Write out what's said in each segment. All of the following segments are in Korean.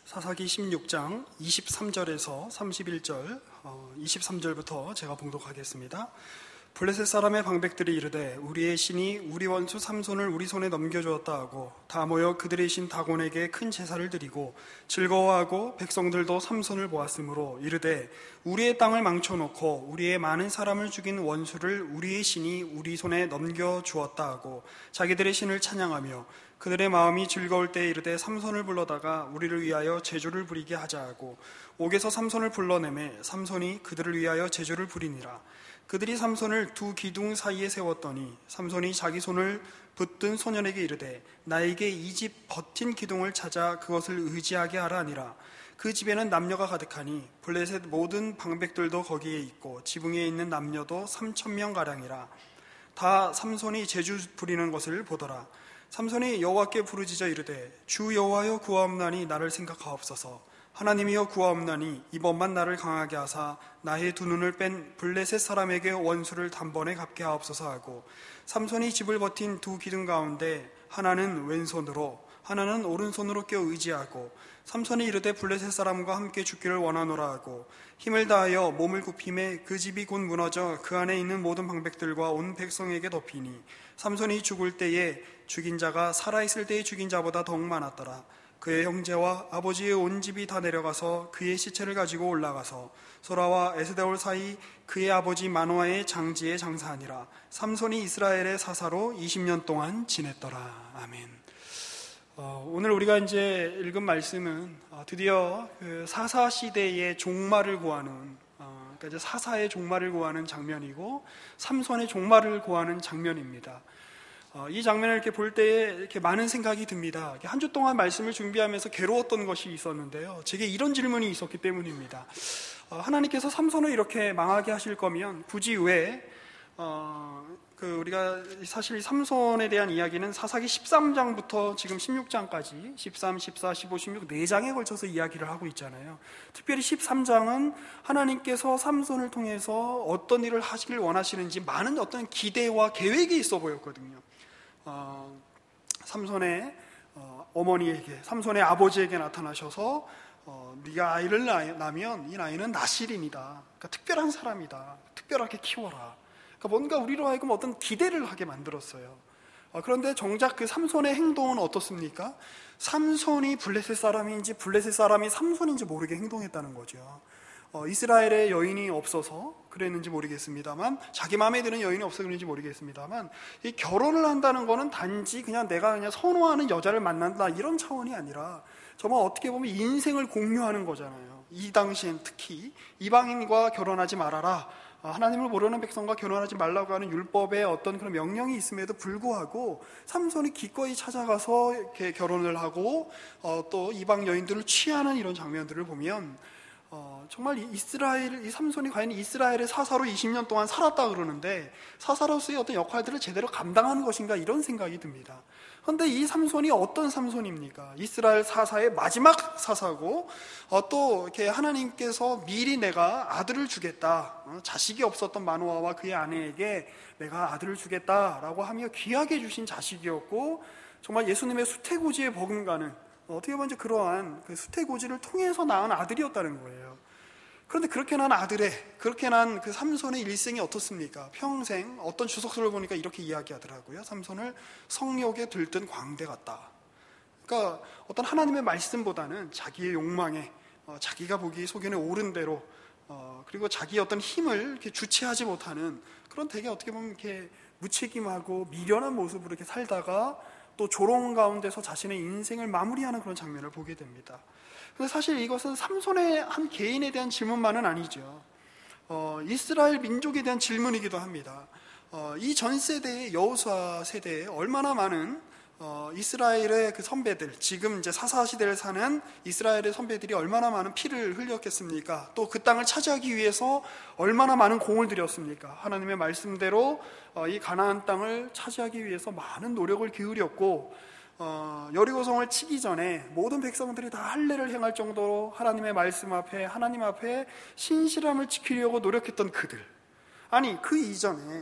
사사기 16장 23절에서 31절, 23절부터 제가 봉독하겠습니다. 블레셋 사람의 방백들이 이르되 우리의 신이 우리 원수 삼손을 우리 손에 넘겨주었다 하고 다 모여 그들의 신 다곤에게 큰 제사를 드리고 즐거워하고 백성들도 삼손을 보았으므로 이르되 우리의 땅을 망쳐놓고 우리의 많은 사람을 죽인 원수를 우리의 신이 우리 손에 넘겨주었다 하고 자기들의 신을 찬양하며 그들의 마음이 즐거울 때 이르되 삼손을 불러다가 우리를 위하여 제주를 부리게 하자 하고 옥에서 삼손을 불러내매 삼손이 그들을 위하여 제주를 부리니라. 그들이 삼손을 두 기둥 사이에 세웠더니 삼손이 자기 손을 붙든 소년에게 이르되 나에게 이 집 버틴 기둥을 찾아 그것을 의지하게 하라 하니라. 그 집에는 남녀가 가득하니 블레셋 모든 방백들도 거기에 있고 지붕에 있는 남녀도 3,000명가량이라. 다 삼손이 제주 부리는 것을 보더라. 삼손이 여호와께 부르짖어 이르되 주 여호와여 구하옵나니 나를 생각하옵소서. 하나님이여 구하옵나니 이번만 나를 강하게 하사 나의 두 눈을 뺀 블레셋 사람에게 원수를 단번에 갚게 하옵소서 하고 삼손이 집을 버틴 두 기둥 가운데 하나는 왼손으로 하나는 오른손으로 껴 의지하고 삼손이 이르되 블레셋 사람과 함께 죽기를 원하노라 하고 힘을 다하여 몸을 굽힘에 그 집이 곧 무너져 그 안에 있는 모든 방백들과 온 백성에게 덮이니 삼손이 죽을 때에 죽인 자가 살아있을 때에 죽인 자보다 더욱 많았더라. 그의 형제와 아버지의 온 집이 다 내려가서 그의 시체를 가지고 올라가서 소라와 에스대올 사이 그의 아버지 마노아의 장지에 장사하니라. 삼손이 이스라엘의 사사로 20년 동안 지냈더라. 아멘. 오늘 우리가 이제 읽은 말씀은 드디어 그 사사 시대의 종말을 구하는, 그러니까 이제 사사의 종말을 구하는 장면이고 삼손의 종말을 구하는 장면입니다. 이 장면을 이렇게 볼 때에 이렇게 많은 생각이 듭니다. 한 주 동안 말씀을 준비하면서 괴로웠던 것이 있었는데요. 제게 이런 질문이 있었기 때문입니다. 하나님께서 삼손을 이렇게 망하게 하실 거면 굳이 왜 우리가 사실 삼손에 대한 이야기는 사사기 13장부터 지금 16장까지 13, 14, 15, 16 4장에 걸쳐서 이야기를 하고 있잖아요. 특별히 13장은 하나님께서 삼손을 통해서 어떤 일을 하시길 원하시는지 많은 어떤 기대와 계획이 있어 보였거든요. 삼손의 어머니에게, 삼손의 아버지에게 나타나셔서 네가 아이를 낳으면 이 아이는 나실인이다. 그러니까 특별한 사람이다. 특별하게 키워라. 그러니까 뭔가 우리로 하여금 어떤 기대를 하게 만들었어요. 그런데 정작 그 삼손의 행동은 어떻습니까? 삼손이 블레셋 사람인지 블레셋 사람이 삼손인지 모르게 행동했다는 거죠. 이스라엘에 여인이 없어서 그랬는지 모르겠습니다만, 자기 마음에 드는 여인이 없어서 그런지 모르겠습니다만, 이 결혼을 한다는 거는 단지 내가 그냥 선호하는 여자를 만난다 이런 차원이 아니라 정말 어떻게 보면 인생을 공유하는 거잖아요. 이 당시엔 특히 이방인과 결혼하지 말아라, 하나님을 모르는 백성과 결혼하지 말라고 하는 율법의 어떤 그런 명령이 있음에도 불구하고 삼손이 기꺼이 찾아가서 이렇게 결혼을 하고 또 이방 여인들을 취하는 이런 장면들을 보면 정말 이 삼손이 과연 이스라엘의 사사로 20년 동안 살았다 그러는데 사사로서의 어떤 역할들을 제대로 감당하는 것인가 이런 생각이 듭니다. 그런데 이 삼손이 어떤 삼손입니까? 이스라엘 사사의 마지막 사사고 또 이렇게 하나님께서 미리 내가 아들을 주겠다, 자식이 없었던 마노아와 그의 아내에게 내가 아들을 주겠다라고 하며 귀하게 주신 자식이었고 정말 예수님의 수태고지에 버금가는, 어떻게 보면 이제 그러한 그 수태고지를 통해서 낳은 아들이었다는 거예요. 그런데 그렇게 난 그 삼손의 일생이 어떻습니까? 평생 어떤 주석서를 보니까 이렇게 이야기하더라고요. 삼손을 성욕에 들뜬 광대 같다. 그러니까 어떤 하나님의 말씀보다는 자기의 욕망에, 자기가 보기 속에는 옳은 대로, 그리고 자기의 어떤 힘을 이렇게 주체하지 못하는 그런 되게 어떻게 보면 이렇게 무책임하고 미련한 모습으로 이렇게 살다가 또 조롱 가운데서 자신의 인생을 마무리하는 그런 장면을 보게 됩니다. 근데 사실 이것은 삼손의 한 개인에 대한 질문만은 아니죠. 이스라엘 민족에 대한 질문이기도 합니다. 이 전 세대의 여호수아 세대에 얼마나 많은 이스라엘의 그 선배들, 지금 이제 사사 시대를 사는 이스라엘의 선배들이 얼마나 많은 피를 흘렸겠습니까? 또 그 땅을 차지하기 위해서 얼마나 많은 공을 들였습니까? 하나님의 말씀대로 이 가나안 땅을 차지하기 위해서 많은 노력을 기울였고, 여리고성을 치기 전에 모든 백성들이 다 할례를 행할 정도로 하나님의 말씀 앞에, 하나님 앞에 신실함을 지키려고 노력했던 그들, 아니 그 이전에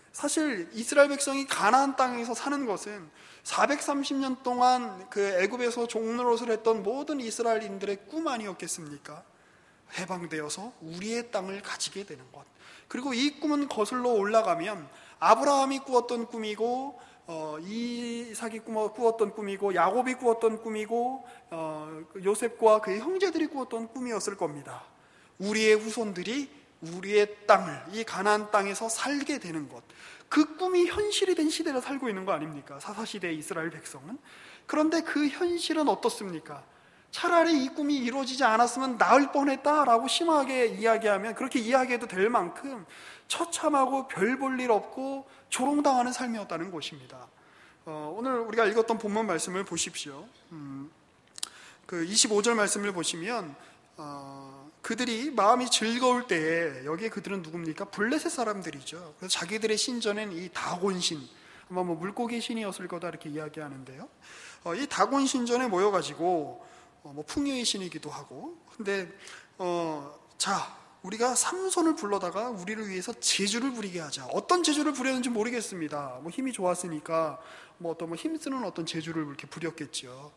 사실 이스라엘 백성이 가나안 땅에서 사는 것은 430년 동안 그 애굽에서 종노릇을 했던 모든 이스라엘인들의 꿈 아니었겠습니까? 해방되어서 우리의 땅을 가지게 되는 것. 그리고 이 꿈은 거슬러 올라가면 아브라함이 꾸었던 꿈이고, 이삭이 꾸었던 꿈이고, 야곱이 꾸었던 꿈이고, 요셉과 그의 형제들이 꾸었던 꿈이었을 겁니다. 우리의 후손들이 우리의 땅을, 이 가나안 땅에서 살게 되는 것. 그 꿈이 현실이 된 시대를 살고 있는 거 아닙니까? 사사시대의 이스라엘 백성은. 그런데 그 현실은 어떻습니까? 차라리 이 꿈이 이루어지지 않았으면 나을 뻔했다라고 심하게 이야기하면, 그렇게 이야기해도 될 만큼 처참하고 별 볼 일 없고 조롱당하는 삶이었다는 것입니다. 오늘 우리가 읽었던 본문 말씀을 보십시오. 그 25절 말씀을 보시면 그들이 마음이 즐거울 때에, 여기에 그들은 누굽니까? 블레셋 사람들이죠. 그래서 자기들의 신전엔 이 다곤신, 아마 물고기 신이었을 거다 이렇게 이야기하는데요. 이 다곤 신전에 모여가지고 풍요의 신이기도 하고, 근데 자, 우리가 삼손을 불러다가 우리를 위해서 제주를 부리게 하자. 어떤 제주를 부렸는지 모르겠습니다. 힘이 좋았으니까 힘쓰는 어떤 제주를 이렇게 부렸겠죠.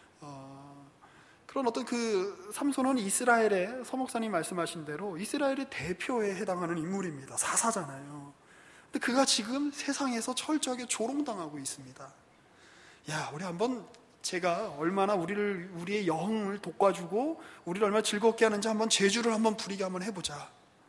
그런 어떤 그 삼손은 이스라엘의, 서목사님 말씀하신 대로 이스라엘의 대표에 해당하는 인물입니다. 사사잖아요. 근데 그가 지금 세상에서 철저하게 조롱당하고 있습니다. 야, 우리 한번, 제가 얼마나 우리의 영을 돋궈주고 우리를 얼마나 즐겁게 하는지 한번 제주를 한번 부리게 한번 해보자.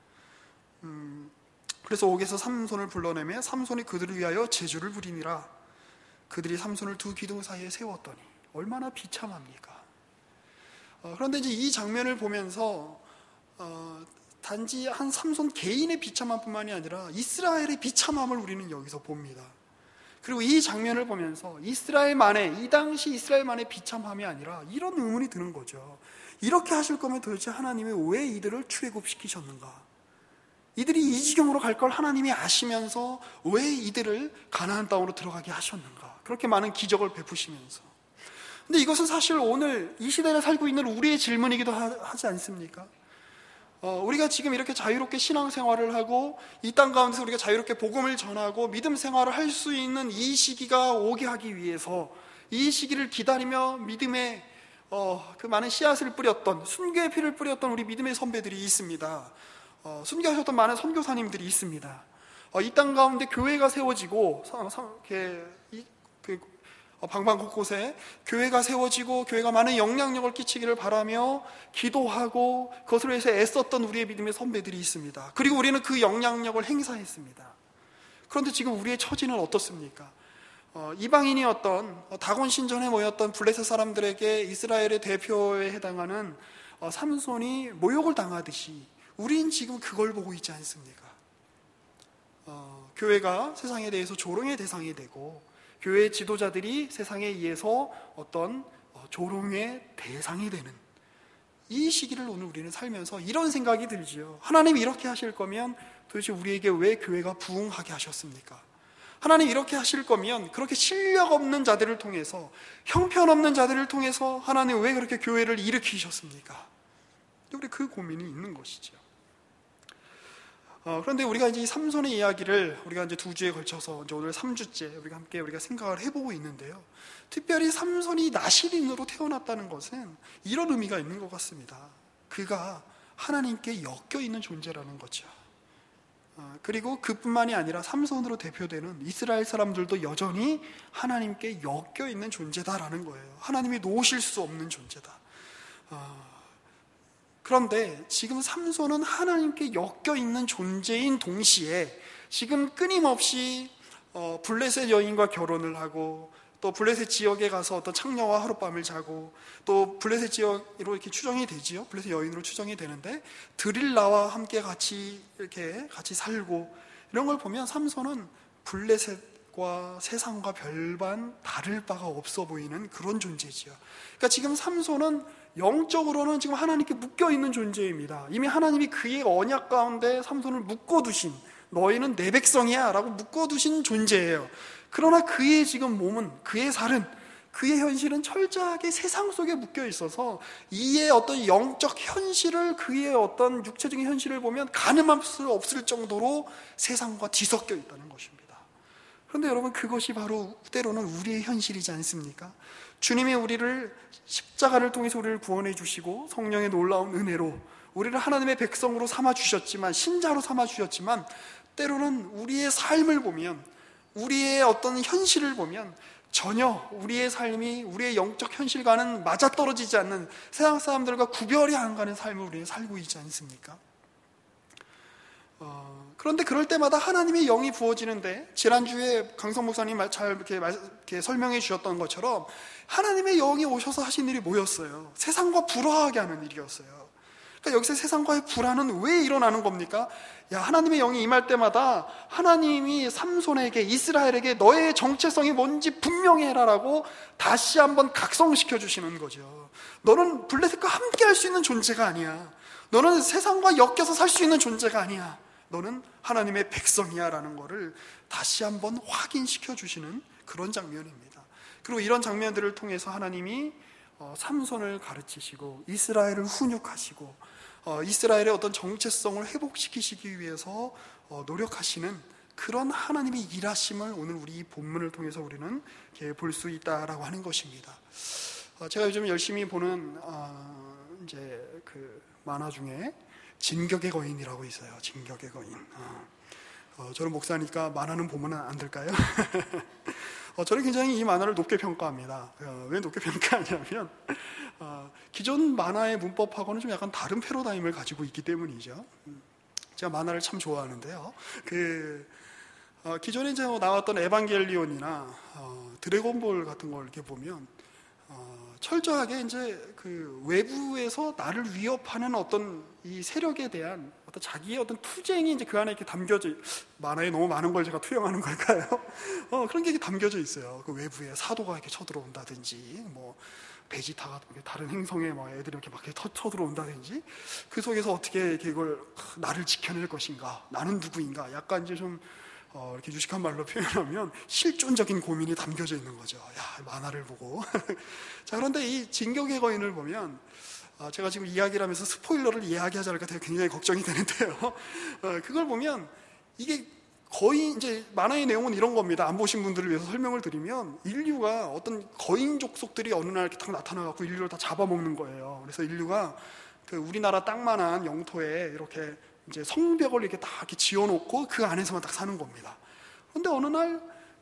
그래서 옥에서 삼손을 불러내며 삼손이 그들을 위하여 제주를 부리니라. 그들이 삼손을 두 기둥 사이에 세웠더니. 얼마나 비참합니까? 그런데 이제 이 장면을 보면서 단지 한 삼손 개인의 비참함뿐만이 아니라 이스라엘의 비참함을 우리는 여기서 봅니다. 그리고 이 장면을 보면서 이 당시 이스라엘만의 비참함이 아니라 이런 의문이 드는 거죠. 이렇게 하실 거면 도대체 하나님이 왜 이들을 출애굽시키셨는가? 이들이 이 지경으로 갈 걸 하나님이 아시면서 왜 이들을 가나안 땅으로 들어가게 하셨는가? 그렇게 많은 기적을 베푸시면서. 근데 이것은 사실 오늘 이 시대를 살고 있는 우리의 질문이기도 하지 않습니까? 우리가 지금 이렇게 자유롭게 신앙생활을 하고 이 땅 가운데서 우리가 자유롭게 복음을 전하고 믿음 생활을 할 수 있는 이 시기가 오게 하기 위해서, 이 시기를 기다리며 믿음의 그 많은 씨앗을 뿌렸던, 순교의 피를 뿌렸던 우리 믿음의 선배들이 있습니다. 순교하셨던 많은 선교사님들이 있습니다. 이 땅 가운데 교회가 세워지고 방방 곳곳에 교회가 세워지고 교회가 많은 영향력을 끼치기를 바라며 기도하고 그것을 위해서 애썼던 우리의 믿음의 선배들이 있습니다. 그리고 우리는 그 영향력을 행사했습니다. 그런데 지금 우리의 처지는 어떻습니까? 이방인이었던 다곤 신전에 모였던 블레셋 사람들에게 이스라엘의 대표에 해당하는 삼손이 모욕을 당하듯이 우린 지금 그걸 보고 있지 않습니까? 교회가 세상에 대해서 조롱의 대상이 되고 교회의 지도자들이 세상에 의해서 어떤 조롱의 대상이 되는 이 시기를 오늘 우리는 살면서 이런 생각이 들지요. 하나님이 이렇게 하실 거면 도대체 우리에게 왜 교회가 부흥하게 하셨습니까? 하나님 이렇게 하실 거면 그렇게 실력 없는 자들을 통해서, 형편없는 자들을 통해서 하나님 왜 그렇게 교회를 일으키셨습니까? 우리 그 고민이 있는 것이죠. 그런데 우리가 이제 이 삼손의 이야기를 우리가 이제 2주에 걸쳐서 이제 오늘 3주째 우리가 생각을 해보고 있는데요. 특별히 삼손이 나실인으로 태어났다는 것은 이런 의미가 있는 것 같습니다. 그가 하나님께 엮여 있는 존재라는 거죠. 그리고 그뿐만이 아니라 삼손으로 대표되는 이스라엘 사람들도 여전히 하나님께 엮여 있는 존재다라는 거예요. 하나님이 놓으실 수 없는 존재다. 그런데 지금 삼손은 하나님께 엮여 있는 존재인 동시에 지금 끊임없이 블레셋 여인과 결혼을 하고, 또 블레셋 지역에 가서 어떤 창녀와 하룻밤을 자고, 또 블레셋 지역으로 이렇게 추정이 되지요. 블레셋 여인으로 추정이 되는데 드릴라와 함께 같이 살고, 이런 걸 보면 삼손은 블레셋과 세상과 별반 다를 바가 없어 보이는 그런 존재지요. 그러니까 지금 삼손은 영적으로는 지금 하나님께 묶여있는 존재입니다. 이미 하나님이 그의 언약 가운데 삼손을 묶어두신, 너희는 내 백성이야 라고 묶어두신 존재예요. 그러나 그의 지금 몸은, 그의 살은 그의 현실은 철저하게 세상 속에 묶여 있어서 이의 어떤 영적 현실을, 그의 어떤 육체적인 현실을 보면 가늠할 수 없을 정도로 세상과 뒤섞여 있다는 것입니다. 그런데 여러분, 그것이 바로 때로는 우리의 현실이지 않습니까? 주님이 우리를 십자가를 통해서 우리를 구원해 주시고 성령의 놀라운 은혜로 우리를 하나님의 백성으로 삼아주셨지만, 신자로 삼아주셨지만, 때로는 우리의 삶을 보면, 우리의 어떤 현실을 보면 전혀 우리의 삶이 우리의 영적 현실과는 맞아떨어지지 않는, 세상 사람들과 구별이 안 가는 삶을 우리는 살고 있지 않습니까? 그런데 그럴 때마다 하나님의 영이 부어지는데, 지난주에 강성 목사님 잘 이렇게 설명해 주셨던 것처럼 하나님의 영이 오셔서 하신 일이 뭐였어요? 세상과 불화하게 하는 일이었어요. 그러니까 여기서 세상과의 불화는 왜 일어나는 겁니까? 하나님의 영이 임할 때마다 하나님이 삼손에게, 이스라엘에게 너의 정체성이 뭔지 분명히 해라라고 다시 한번 각성시켜 주시는 거죠. 너는 블레셋과 함께 할 수 있는 존재가 아니야. 너는 세상과 엮여서 살 수 있는 존재가 아니야. 너는 하나님의 백성이야 라는 것을 다시 한번 확인시켜 주시는 그런 장면입니다. 그리고 이런 장면들을 통해서 하나님이 삼손을 가르치시고 이스라엘을 훈육하시고 이스라엘의 어떤 정체성을 회복시키시기 위해서 노력하시는 그런 하나님의 일하심을 오늘 우리 이 본문을 통해서 우리는 볼 수 있다라고 하는 것입니다. 제가 요즘 열심히 보는 이제 그 만화 중에 진격의 거인이라고 있어요. 진격의 거인. 저는 목사니까 만화는 보면 안 될까요? 저는 굉장히 이 만화를 높게 평가합니다. 왜 높게 평가하냐면 기존 만화의 문법하고는 좀 약간 다른 패러다임을 가지고 있기 때문이죠. 제가 만화를 참 좋아하는데요. 기존에 이제 나왔던 에반겔리온이나 드래곤볼 같은 걸 이렇게 보면 철저하게 이제 그 외부에서 나를 위협하는 어떤 이 세력에 대한 어떤 자기의 어떤 투쟁이 이제 그 안에 이렇게 담겨져, 만화에 너무 많은 걸 제가 투영하는 걸까요? 그런 게 이렇게 담겨져 있어요. 그 외부에 사도가 이렇게 쳐들어온다든지, 뭐 베지타가 다른 행성에 막 애들이 이렇게 막 쳐들어온다든지, 그 속에서 어떻게 이렇게 이걸 나를 지켜낼 것인가, 나는 누구인가, 약간 이제 좀 이렇게 유식한 말로 표현하면 실존적인 고민이 담겨져 있는 거죠. 만화를 보고. 자, 그런데 이 진격의 거인을 보면 제가 지금 이야기를 하면서 스포일러를 이야기하지 않을까 굉장히 걱정이 되는데요. 그걸 보면 이게 거의 이제 만화의 내용은 이런 겁니다. 안 보신 분들을 위해서 설명을 드리면 인류가 어떤 거인 족속들이 어느 날 이렇게 딱 나타나갖고 인류를 다 잡아먹는 거예요. 그래서 인류가 그 우리나라 땅만한 영토에 이렇게 이제 성벽을 이렇게 딱 이렇게 지어놓고 그 안에서만 딱 사는 겁니다. 그런데 어느 날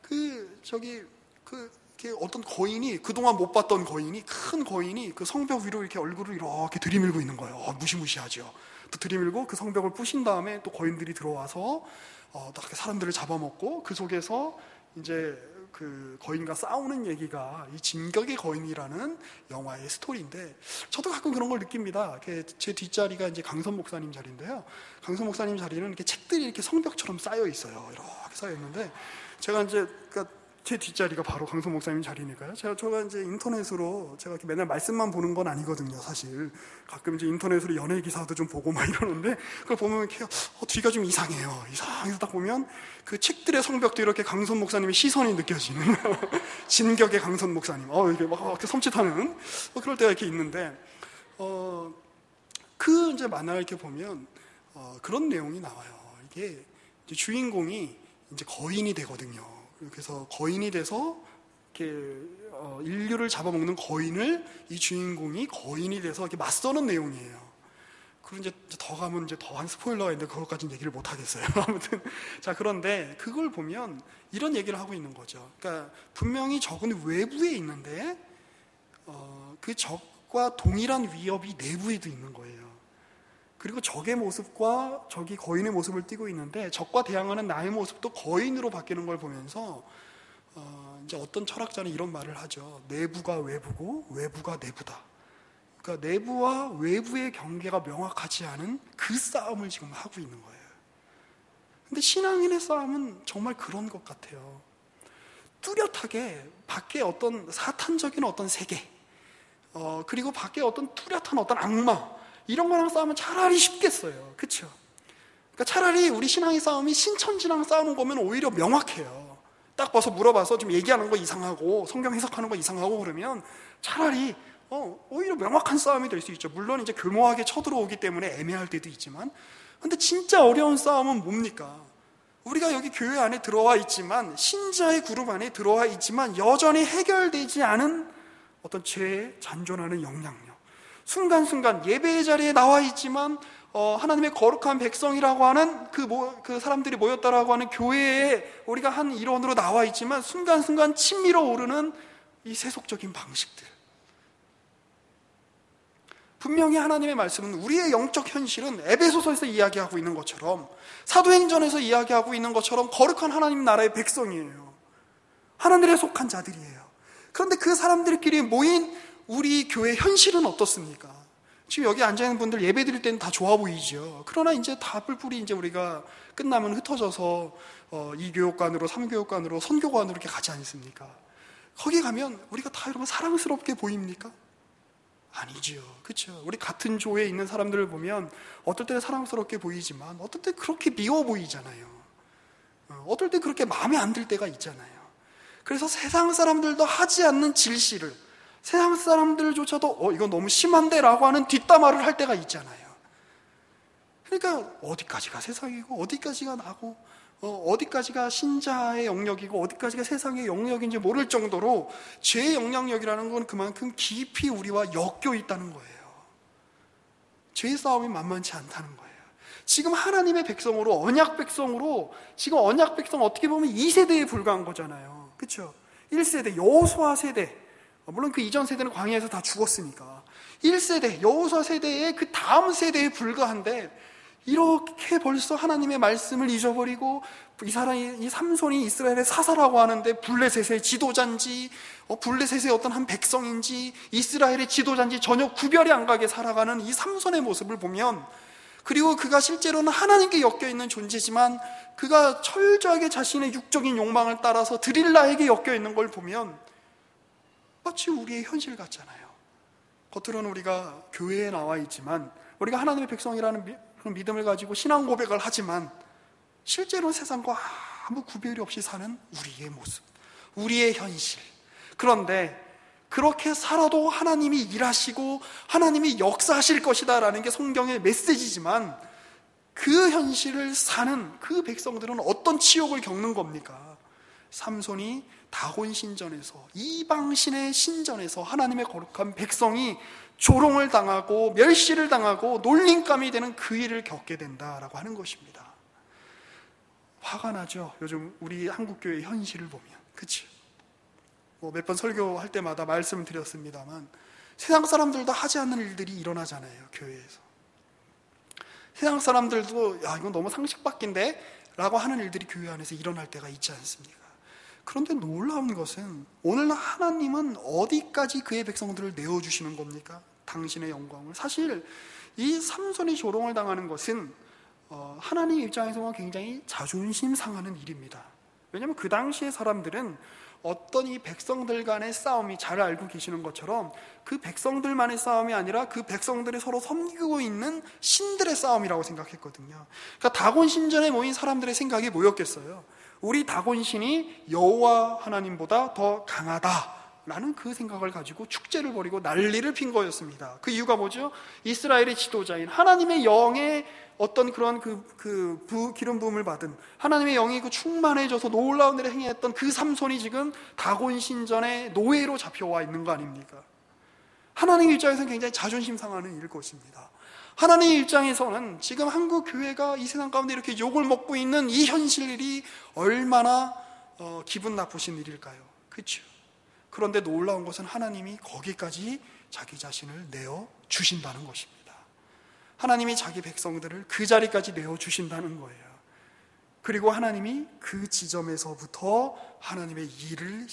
이렇게 어떤 거인이, 그동안 못 봤던 거인이, 큰 거인이 그 성벽 위로 이렇게 얼굴을 이렇게 들이밀고 있는 거예요. 무시무시하죠. 또 들이밀고 그 성벽을 부신 다음에 또 거인들이 들어와서 딱 사람들을 잡아먹고, 그 속에서 이제 그 거인과 싸우는 얘기가 이 진격의 거인이라는 영화의 스토리인데, 저도 가끔 그런 걸 느낍니다. 제 뒷자리가 이제 강선 목사님 자리인데요. 강선 목사님 자리는 이렇게 책들이 이렇게 성벽처럼 쌓여 있어요. 이렇게 쌓여 있는데, 제가 이제 제 뒷자리가 바로 강선 목사님 자리니까요. 제가 이제 인터넷으로 제가 이렇게 맨날 말씀만 보는 건 아니거든요, 사실. 가끔 이제 인터넷으로 연예 기사도 좀 보고 막 이러는데, 그걸 보면 이렇게 뒤가 좀 이상해요. 이상해서 딱 보면 그 책들의 성벽도 이렇게 강선 목사님의 시선이 느껴지는 진격의 강선 목사님. 이렇게 막 이렇게 섬찟하는 그럴 때가 이렇게 있는데, 그 이제 만화를 이렇게 보면 그런 내용이 나와요. 이게 이제 주인공이 이제 거인이 되거든요. 그래서 거인이 돼서 이렇게 인류를 잡아먹는 거인을 이 주인공이 거인이 돼서 이렇게 맞서는 내용이에요. 그리고 이제 더 가면 이제 더한 스포일러가 있는데 그것까지는 얘기를 못 하겠어요. 아무튼 자, 그런데 그걸 보면 이런 얘기를 하고 있는 거죠. 그러니까 분명히 적은 외부에 있는데 그 적과 동일한 위협이 내부에도 있는 거예요. 그리고 적의 모습과 적이 거인의 모습을 띠고 있는데, 적과 대항하는 나의 모습도 거인으로 바뀌는 걸 보면서 이제 어떤 철학자는 이런 말을 하죠. 내부가 외부고 외부가 내부다. 그러니까 내부와 외부의 경계가 명확하지 않은 그 싸움을 지금 하고 있는 거예요. 근데 신앙인의 싸움은 정말 그런 것 같아요. 뚜렷하게 밖에 어떤 사탄적인 어떤 세계, 그리고 밖에 어떤 뚜렷한 어떤 악마, 이런 거랑 싸우면 차라리 쉽겠어요. 그렇죠? 그러니까 차라리 우리 신앙의 싸움이 신천지랑 싸우는 거면 오히려 명확해요. 딱 봐서 물어봐서 좀 얘기하는 거 이상하고 성경 해석하는 거 이상하고 그러면 차라리 오히려 명확한 싸움이 될 수 있죠. 물론 이제 교묘하게 쳐들어오기 때문에 애매할 때도 있지만, 근데 진짜 어려운 싸움은 뭡니까? 우리가 여기 교회 안에 들어와 있지만, 신자의 그룹 안에 들어와 있지만 여전히 해결되지 않은 어떤 죄에 잔존하는 영향력, 순간순간 예배의 자리에 나와 있지만 하나님의 거룩한 백성이라고 하는 그 사람들이 모였다라고 하는 교회에 우리가 한 일원으로 나와 있지만 순간순간 친밀어 오르는 이 세속적인 방식들. 분명히 하나님의 말씀은 우리의 영적 현실은 에베소서에서 이야기하고 있는 것처럼, 사도행전에서 이야기하고 있는 것처럼 거룩한 하나님 나라의 백성이에요. 하나님에 속한 자들이에요. 그런데 그 사람들끼리 모인 우리 교회 현실은 어떻습니까? 지금 여기 앉아있는 분들 예배 드릴 때는 다 좋아 보이죠. 그러나 이제 다 뿔뿔이 이제 우리가 끝나면 흩어져서 2교육관으로 3교육관으로 선교관으로 이렇게 가지 않습니까? 거기 가면 우리가 다 여러분 사랑스럽게 보입니까? 아니지요. 그렇죠? 우리 같은 조에 있는 사람들을 보면 어떨 때는 사랑스럽게 보이지만 어떨 때 그렇게 미워 보이잖아요. 어떨 때 그렇게 마음에 안 들 때가 있잖아요. 그래서 세상 사람들도 하지 않는 질시를, 세상 사람들조차도 이건 너무 심한데 라고 하는 뒷담화를 할 때가 있잖아요. 그러니까 어디까지가 세상이고 어디까지가 나고 어디까지가 신자의 영역이고 어디까지가 세상의 영역인지 모를 정도로 죄의 영향력이라는 건 그만큼 깊이 우리와 엮여 있다는 거예요. 죄의 싸움이 만만치 않다는 거예요. 지금 하나님의 백성으로, 언약 백성으로, 지금 언약 백성 어떻게 보면 2세대에 불과한 거잖아요. 그렇죠? 1세대 여호수아 세대, 물론 그 이전 세대는 광야에서 다 죽었으니까 1세대 여호수아 세대의 그 다음 세대에 불과한데, 이렇게 벌써 하나님의 말씀을 잊어버리고 이 삼손이 이스라엘의 사사라고 하는데 블레셋의 지도자인지 블레셋의 어떤 한 백성인지 이스라엘의 지도자인지 전혀 구별이 안 가게 살아가는 이 삼손의 모습을 보면, 그리고 그가 실제로는 하나님께 엮여있는 존재지만 그가 철저하게 자신의 육적인 욕망을 따라서 드릴라에게 엮여있는 걸 보면 마치 우리의 현실 같잖아요. 겉으로는 우리가 교회에 나와 있지만, 우리가 하나님의 백성이라는 그런 믿음을 가지고 신앙 고백을 하지만 실제로 세상과 아무 구별이 없이 사는 우리의 모습, 우리의 현실. 그런데 그렇게 살아도 하나님이 일하시고 하나님이 역사하실 것이다 라는 게 성경의 메시지지만, 그 현실을 사는 그 백성들은 어떤 치욕을 겪는 겁니까? 삼손이 다곤 신전에서, 이방신의 신전에서 하나님의 거룩한 백성이 조롱을 당하고 멸시를 당하고 놀림감이 되는 그 일을 겪게 된다라고 하는 것입니다. 화가 나죠. 요즘 우리 한국교회 현실을 보면. 그치? 몇 번 설교할 때마다 말씀을 드렸습니다만 세상 사람들도 하지 않는 일들이 일어나잖아요. 교회에서. 세상 사람들도 이건 너무 상식 밖인데 라고 하는 일들이 교회 안에서 일어날 때가 있지 않습니까? 그런데 놀라운 것은 오늘 하나님은 어디까지 그의 백성들을 내어주시는 겁니까? 당신의 영광을. 사실 이 삼손이 조롱을 당하는 것은 하나님 입장에서는 굉장히 자존심 상하는 일입니다. 왜냐하면 그 당시의 사람들은 어떤 이 백성들 간의 싸움이, 잘 알고 계시는 것처럼 그 백성들만의 싸움이 아니라 그 백성들이 서로 섬기고 있는 신들의 싸움이라고 생각했거든요. 그러니까 다곤 신전에 모인 사람들의 생각이 뭐였겠어요? 우리 다곤 신이 여호와 하나님보다 더 강하다라는 그 생각을 가지고 축제를 벌이고 난리를 핀 거였습니다. 그 이유가 뭐죠? 이스라엘의 지도자인 하나님의 영의 어떤 그런 기름 부음을 받은 하나님의 영이 충만해져서 놀라운 일을 행했던 그 삼손이 지금 다곤 신전의 노예로 잡혀와 있는 거 아닙니까? 하나님 입장에서는 굉장히 자존심 상하는 일일 것입니다. 하나님 입장에서는 지금 한국 교회가 이 세상 가운데 이렇게 욕을 먹고 있는 이 현실이 얼마나 기분 나쁘신 일일까요? 그렇죠? 그런데 놀라운 것은 하나님이 거기까지 자기 자신을 내어 주신다는 것입니다. 하나님이 자기 백성들을 그 자리까지 내어 주신다는 거예요. 그리고 하나님이 그 지점에서부터 하나님의 일을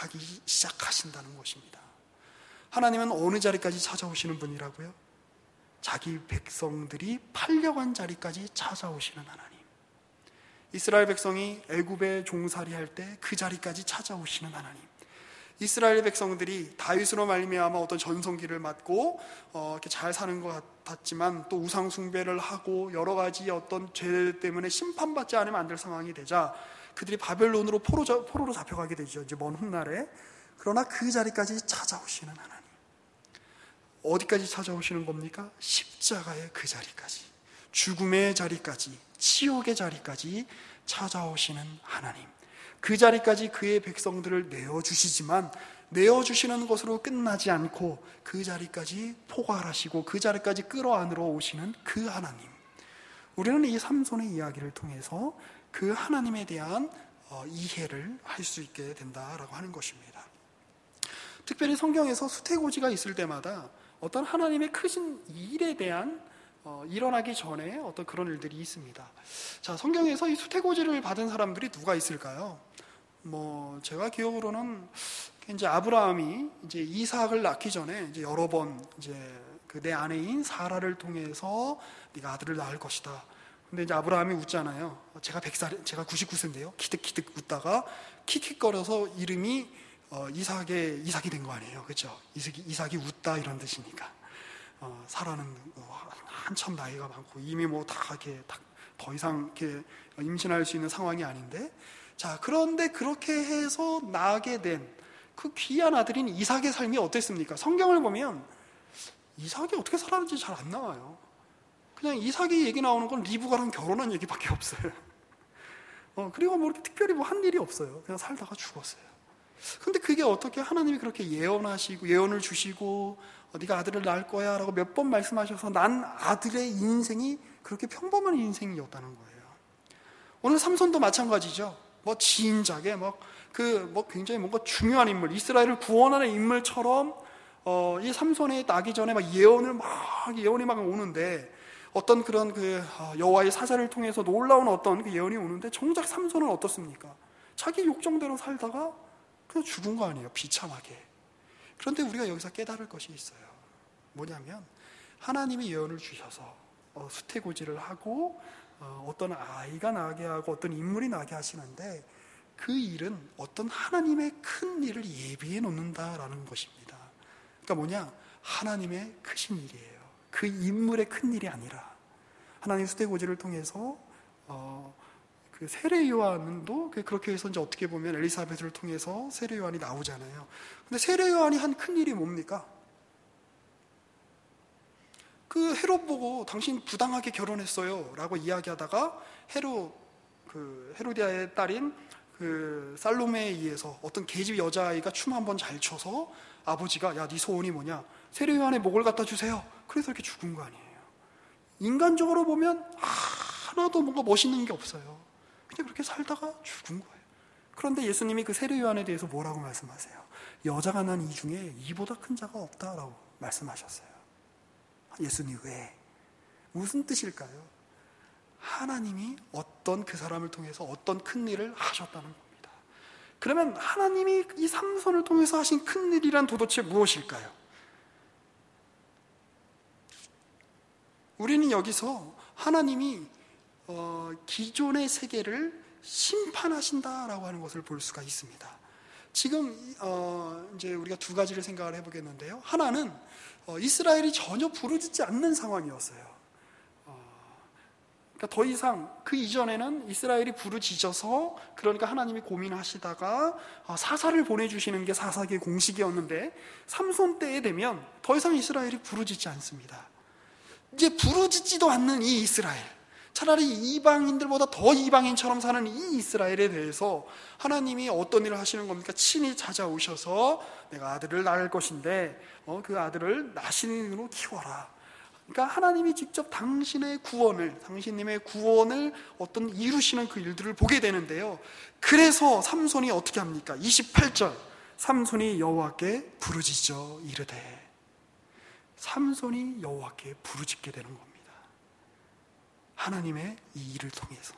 시작하신다는 것입니다. 하나님은 어느 자리까지 찾아오시는 분이라고요? 자기 백성들이 팔려간 자리까지 찾아오시는 하나님. 이스라엘 백성이 애굽에 종살이할 때 그 자리까지 찾아오시는 하나님. 이스라엘 백성들이 다윗으로 말미암아 어떤 전성기를 맞고 이렇게 잘 사는 것 같았지만 또 우상 숭배를 하고 여러 가지 어떤 죄 때문에 심판받지 않으면 안 될 상황이 되자 그들이 바벨론으로 포로로 잡혀가게 되죠. 이제 먼 훗날에. 그러나 그 자리까지 찾아오시는 하나님. 어디까지 찾아오시는 겁니까? 십자가의 그 자리까지, 죽음의 자리까지, 지옥의 자리까지 찾아오시는 하나님. 그 자리까지 그의 백성들을 내어주시지만 내어주시는 것으로 끝나지 않고 그 자리까지 포괄하시고 그 자리까지 끌어안으러 오시는 그 하나님. 우리는 이 삼손의 이야기를 통해서 그 하나님에 대한 이해를 할 수 있게 된다라고 하는 것입니다. 특별히 성경에서 수태고지가 있을 때마다 어떤 하나님의 크신 일에 대한 일어나기 전에 어떤 그런 일들이 있습니다. 자, 성경에서 이 수태고지를 받은 사람들이 누가 있을까요? 제가 기억으로는 이제 아브라함이 이제 이삭을 낳기 전에 이제 여러 번 이제 그 내 아내인 사라를 통해서 네가 아들을 낳을 것이다. 근데 이제 아브라함이 웃잖아요. 제가 99세인데요. 키득키득 웃다가 킥킥거려서 이름이 이삭이 된 거 아니에요, 그렇죠? 이삭이 웃다 이런 뜻이니까. 사라는 한참 나이가 많고 이미 다 이렇게 더 이상 이렇게 임신할 수 있는 상황이 아닌데, 자, 그런데 그렇게 해서 낳게 된 그 귀한 아들인 이삭의 삶이 어땠습니까? 성경을 보면 이삭이 어떻게 살았는지 잘 안 나와요. 그냥 이삭의 얘기 나오는 건 리브가랑 결혼한 얘기밖에 없어요. 그리고 이렇게 특별히 한 일이 없어요. 그냥 살다가 죽었어요. 근데 그게 어떻게 하나님이 그렇게 예언을 주시고 네가 아들을 낳을 거야 라고 몇 번 말씀하셔서 난 아들의 인생이 그렇게 평범한 인생이었다는 거예요. 오늘 삼손도 마찬가지죠. 진작에 굉장히 뭔가 중요한 인물, 이스라엘을 구원하는 인물처럼 이 삼손이 나기 전에 예언이 막 오는데, 어떤 그런 여호와의 사자를 통해서 놀라운 어떤 그 예언이 오는데, 정작 삼손은 어떻습니까? 자기 욕정대로 살다가 그냥 죽은 거 아니에요, 비참하게. 그런데 우리가 여기서 깨달을 것이 있어요. 뭐냐면 하나님이 예언을 주셔서 수태고지를 하고 어떤 아이가 나게 하고 어떤 인물이 나게 하시는데, 그 일은 어떤 하나님의 큰 일을 예비해 놓는다라는 것입니다. 그러니까 하나님의 크신 일이에요. 그 인물의 큰 일이 아니라, 하나님 수태고지를 통해서 그 세례 요한도 그렇게 해서 이제 어떻게 보면 엘리사벳을 통해서 세례 요한이 나오잖아요. 근데 세례 요한이 한 큰 일이 뭡니까? 그 헤롯 보고 당신 부당하게 결혼했어요 라고 이야기하다가 헤로디아의 딸인 그 살로메에 의해서 어떤 계집 여자아이가 춤 한번 잘 춰서 아버지가 야, 네 소원이 뭐냐? 세례 요한의 목을 갖다 주세요. 그래서 이렇게 죽은 거 아니에요. 인간적으로 보면 하나도 뭔가 멋있는 게 없어요. 그냥 그렇게 살다가 죽은 거예요. 그런데 예수님이 그 세례 요한에 대해서 뭐라고 말씀하세요? 여자가 난 이 중에 이보다 큰 자가 없다라고 말씀하셨어요. 예수님 왜? 무슨 뜻일까요? 하나님이 어떤 그 사람을 통해서 어떤 큰 일을 하셨다는 겁니다. 그러면 하나님이 이 삼손을 통해서 하신 큰 일이란 도대체 무엇일까요? 우리는 여기서 하나님이 기존의 세계를 심판하신다라고 하는 것을 볼 수가 있습니다. 지금 이제 우리가 두 가지를 생각을 해보겠는데요. 하나는 이스라엘이 전혀 부르짖지 않는 상황이었어요. 그러니까 더 이상 그 이전에는 이스라엘이 부르짖어서, 그러니까 하나님이 고민하시다가 사사를 보내주시는 게 사사기의 공식이었는데, 삼손 때에 되면 더 이상 이스라엘이 부르짖지 않습니다. 이제 부르짖지도 않는 이 이스라엘, 차라리 이방인들보다 더 이방인처럼 사는 이 이스라엘에 대해서 하나님이 어떤 일을 하시는 겁니까? 친히 찾아오셔서 내가 아들을 낳을 것인데 그 아들을 나신으로 키워라. 그러니까 하나님이 직접 당신님의 구원을 어떤 이루시는 그 일들을 보게 되는데요. 그래서 삼손이 어떻게 합니까? 28절, 삼손이 여호와께 부르짖어 이르되. 삼손이 여호와께 부르짖게 되는 겁니다. 하나님의 이 일을 통해서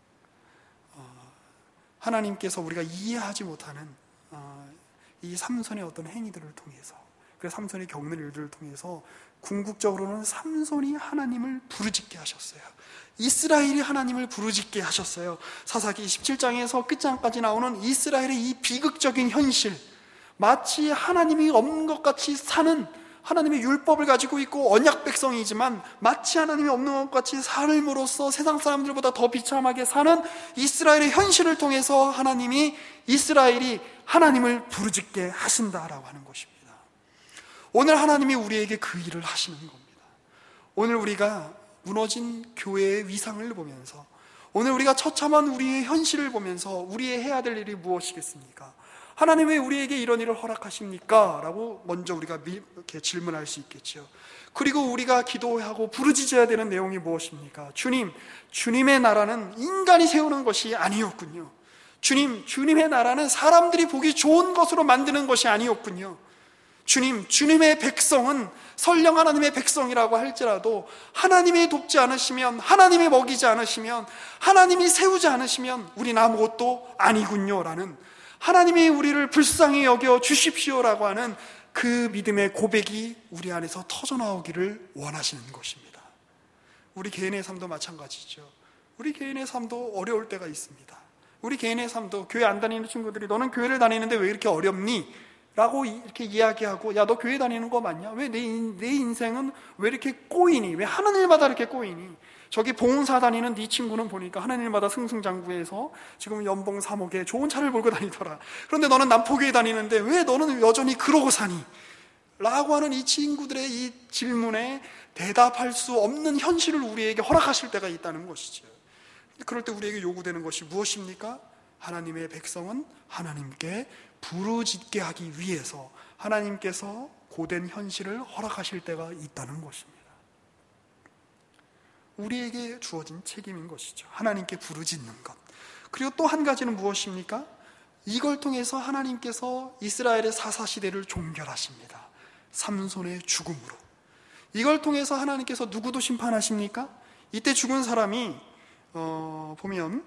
하나님께서 우리가 이해하지 못하는 이 삼손의 어떤 행위들을 통해서, 그 삼손이 겪는 일들을 통해서 궁극적으로는 삼손이 하나님을 부르짖게 하셨어요. 이스라엘이 하나님을 부르짖게 하셨어요. 사사기 27장에서 끝장까지 나오는 이스라엘의 이 비극적인 현실, 마치 하나님이 없는 것 같이 사는 하나님의 율법을 가지고 있고 언약 백성이지만 마치 하나님이 없는 것 같이 삶으로써 세상 사람들보다 더 비참하게 사는 이스라엘의 현실을 통해서 하나님이 이스라엘이 하나님을 부르짖게 하신다라고 하는 것입니다. 오늘 하나님이 우리에게 그 일을 하시는 겁니다. 오늘 우리가 무너진 교회의 위상을 보면서, 오늘 우리가 처참한 우리의 현실을 보면서 우리의 해야 될 일이 무엇이겠습니까? 하나님 왜 우리에게 이런 일을 허락하십니까? 라고 먼저 우리가 이렇게 질문할 수 있겠죠. 그리고 우리가 기도하고 부르짖어야 되는 내용이 무엇입니까? 주님, 주님의 나라는 인간이 세우는 것이 아니었군요. 주님, 주님의 나라는 사람들이 보기 좋은 것으로 만드는 것이 아니었군요. 주님, 주님의 백성은 설령 하나님의 백성이라고 할지라도 하나님이 돕지 않으시면, 하나님이 먹이지 않으시면, 하나님이 세우지 않으시면 우리는 아무것도 아니군요 라는, 하나님이 우리를 불쌍히 여겨 주십시오라고 하는 그 믿음의 고백이 우리 안에서 터져나오기를 원하시는 것입니다. 우리 개인의 삶도 마찬가지죠. 우리 개인의 삶도 어려울 때가 있습니다. 우리 개인의 삶도, 교회 안 다니는 친구들이 너는 교회를 다니는데 왜 이렇게 어렵니? 라고 이렇게 이야기하고, 야, 너 교회 다니는 거 맞냐? 왜 내 인생은 왜 이렇게 꼬이니? 왜 하는 일마다 이렇게 꼬이니? 저기 봉사 다니는 네 친구는 보니까 하는 일마다 승승장구해서 지금 연봉 3억에 좋은 차를 몰고 다니더라. 그런데 너는 남포교회 다니는데 왜 너는 여전히 그러고 사니? 라고 하는 이 친구들의 이 질문에 대답할 수 없는 현실을 우리에게 허락하실 때가 있다는 것이죠. 그럴 때 우리에게 요구되는 것이 무엇입니까? 하나님의 백성은 하나님께 부르짖게 하기 위해서 하나님께서 고된 현실을 허락하실 때가 있다는 것입니다. 우리에게 주어진 책임인 것이죠. 하나님께 부르짖는 것. 그리고 또 한 가지는 무엇입니까? 이걸 통해서 하나님께서 이스라엘의 사사시대를 종결하십니다. 삼손의 죽음으로. 이걸 통해서 하나님께서 누구도 심판하십니까? 이때 죽은 사람이 보면